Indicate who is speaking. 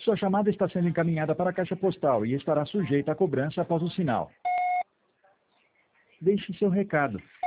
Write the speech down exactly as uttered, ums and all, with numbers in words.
Speaker 1: Sua chamada está sendo encaminhada para a caixa postal e estará sujeita a cobrança após o sinal. Deixe seu recado.